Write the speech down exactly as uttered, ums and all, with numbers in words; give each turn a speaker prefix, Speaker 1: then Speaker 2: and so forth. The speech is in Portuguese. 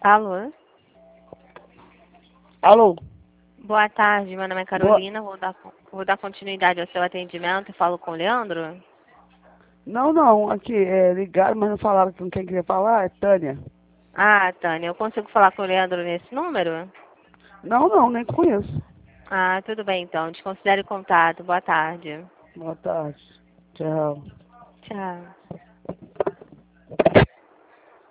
Speaker 1: Alô?
Speaker 2: Alô?
Speaker 1: Boa tarde, meu nome é Carolina, vou dar, vou dar continuidade ao seu atendimento e falo com o Leandro?
Speaker 2: Não, não, aqui, é, ligaram, mas não falaram com quem queria falar, é Tânia.
Speaker 1: Ah, Tânia, eu consigo falar com o Leandro nesse número?
Speaker 2: Não, não, nem conheço.
Speaker 1: Ah, tudo bem então, desconsidere o contato, boa tarde.
Speaker 2: Boa tarde. Tchau.
Speaker 1: Tchau.